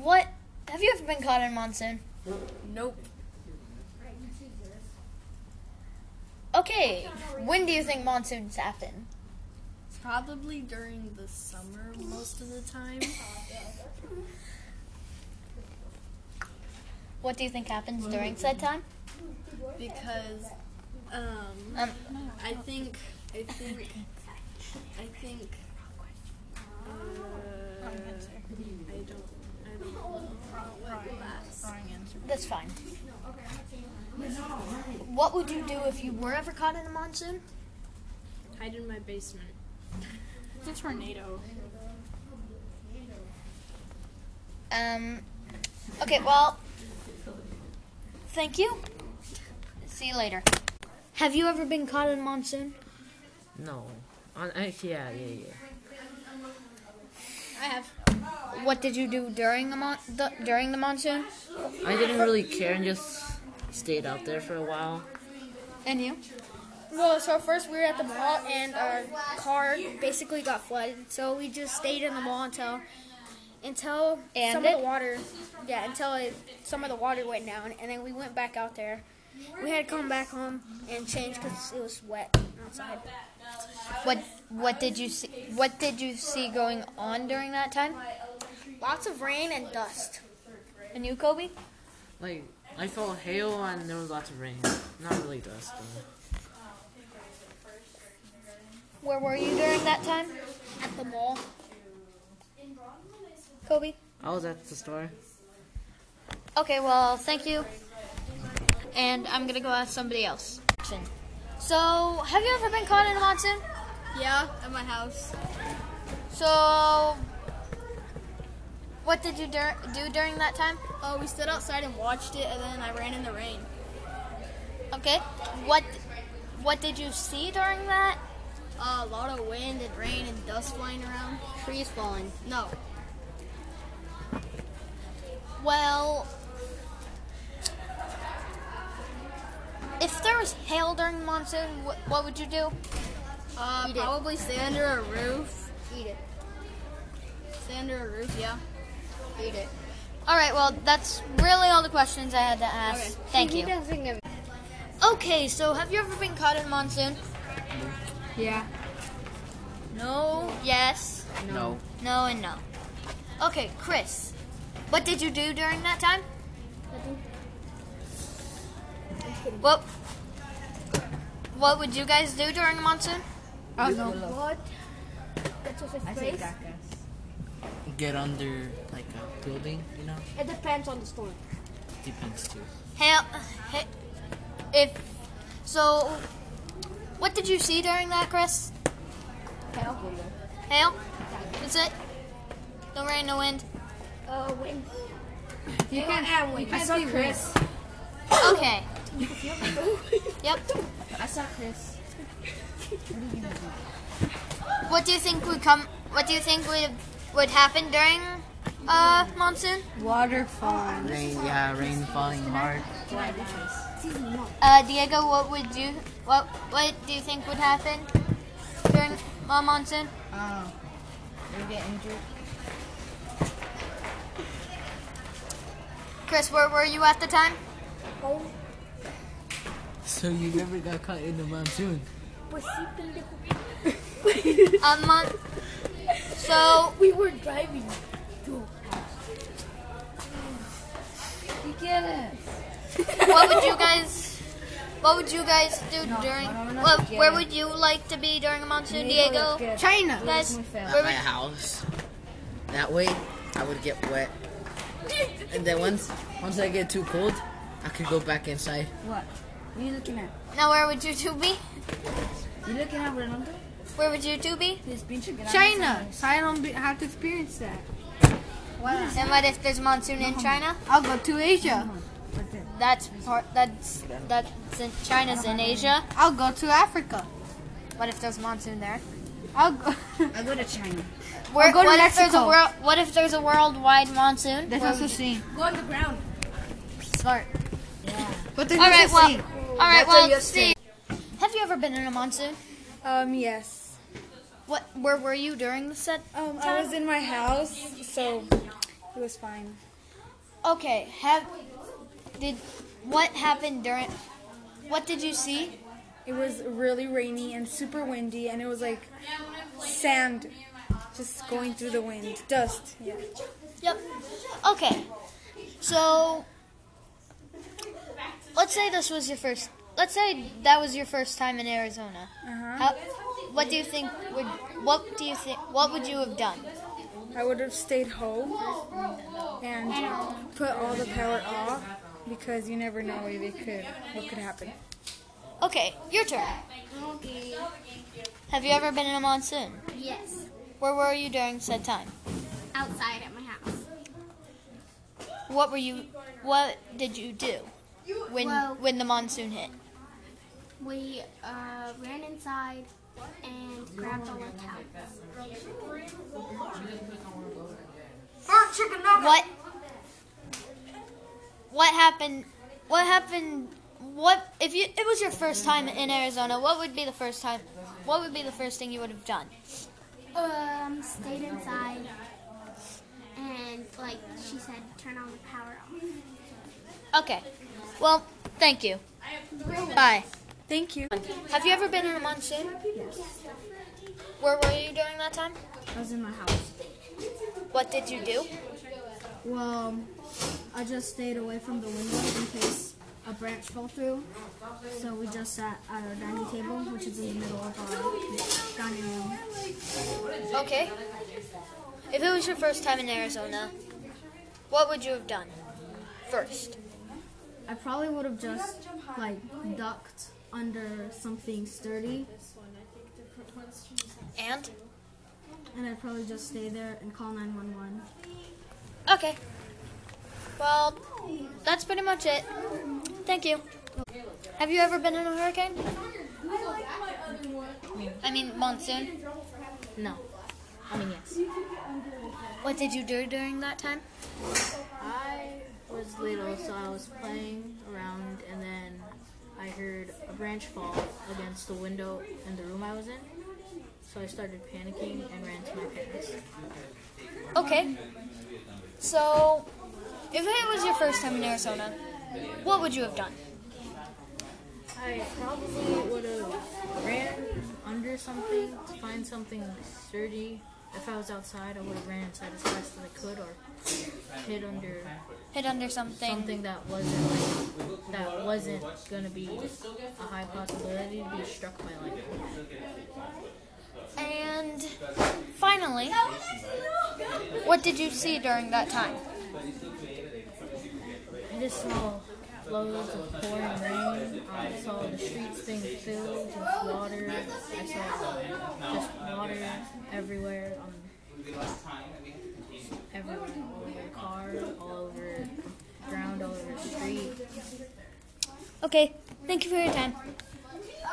What? Have you ever been caught in a monsoon? Nope. Okay. When do you think monsoons happen? Probably during the summer most of the time. What do you think happens during said time? Because I think I don't know what class. That's fine. What would you do if you were ever caught in a monsoon? Hide in my basement. It's a tornado. Okay, well, thank you. See you later. Have you ever been caught in a monsoon? No. Actually, yeah. I have. What did you do during the monsoon? I didn't really care and just stayed out there for a while. And you? Well, so first we were at the mall and our car basically got flooded. So we just stayed in the mall until some of the water went down, and then we went back out there. We had to come back home and change because it was wet outside. What did you see? What did you see going on during that time? Lots of rain and dust. And you, Kobe? Like, I felt hail and there was lots of rain. Not really dust, though. Where were you during that time? At the mall. Kobe? I was at the store. Okay, well, thank you. And I'm gonna go ask somebody else. So, have you ever been caught in a monsoon? Yeah, at my house. So, what did you do during that time? We stood outside and watched it, and then I ran in the rain. Okay. What did you see during that? A lot of wind and rain and dust flying around. Trees falling. No. Well, if there was hail during the monsoon, what would you do? Eat it. Probably stay under a roof. Eat it. Stay under a roof, yeah. Eat it. All right, well, that's really all the questions I had to ask. Okay. Thank you. Okay, so have you ever been caught in a monsoon? Yeah. No, yes, No. no, and no. Okay, Chris, what did you do during that time? What would you guys do during a monsoon? Oh no. What? That's what I it's say place. Get under, like, a building, you know? It depends on the storm. Depends, too. So, what did you see during that, Chris? Hail? That's it? No rain, no wind? Wind. You can see Chris. Okay. Yep. I saw Chris. What do you think would happen during monsoon? Waterfall. Rain falling hard. Diego, what do you think would happen during monsoon? You get injured. Chris, where were you at the time? Home. So you never got caught in the monsoon? So We were driving. You get it. what would you guys do during? Where would you like to be during a monsoon, Diego? China. Guys, At my house. That way, I would get wet. And then once I get too cold, I could go back inside. What? What are you looking at? now where would you two be? You looking at Ronaldo? Where would you two be? China. So I don't have to experience that. And what if there's monsoon in China? I'll go to Asia. That's in China's in Asia. I'll go to Africa. What if there's monsoon there? I'll go. I go to China. Where, go to what if there's a Mexico. what if there's a worldwide monsoon? There's Where also would you- sea. Go on the ground. Smart. But there's All right, also well, sea. all right, well, Steve. Have you ever been in a monsoon? Yes. Where were you during the set? I was in my house, so it was fine. Okay, what happened during, what did you see? It was really rainy and super windy, and it was like sand just going through the wind. Dust. Yeah. Yep. Okay. So, let's say that was your first time in Arizona. Uh-huh. What would you have done? I would have stayed home and put all the power off because you never know what could happen. Okay, your turn. Okay. Have you ever been in a monsoon? Yes. Where were you during said time? Outside at my house. What did you do when the monsoon hit? We ran inside and grabbed all our towels. What happened? What if it was your first time in Arizona? What would be the first thing you would have done? Stayed inside and, like she said, turn on the power off. Okay. Well, thank you. Bye. Thank you. Have you ever been in a monsoon? Yes. Where were you during that time? I was in my house. What did you do? Well, I just stayed away from the window in case a branch fell through. So we just sat at our dining table, which is in the middle of our dining room. Okay. If it was your first time in Arizona, what would you have done first? I probably would have just ducked under something sturdy, And? and I'd probably just stay there and call 911. Okay. Well, that's pretty much it. Thank you. Have you ever been in a hurricane? I mean, monsoon. No. I mean, yes. What did you do during that time? I was little, so I was playing around, and then I heard a branch fall against the window in the room I was in. So I started panicking and ran to my parents. Okay. So, if it was your first time in Arizona, what would you have done? I probably would have ran under something to find something sturdy. If I was outside, I would have ran inside as fast as I could, or Hid under something. that wasn't gonna be a high possibility to be struck by lightning. And finally, what did you see during that time? I just saw loads of pouring rain. I saw the streets being filled with water. I saw just water everywhere. Everywhere, all over the car, all over ground, all over the street. Okay, thank you for your time.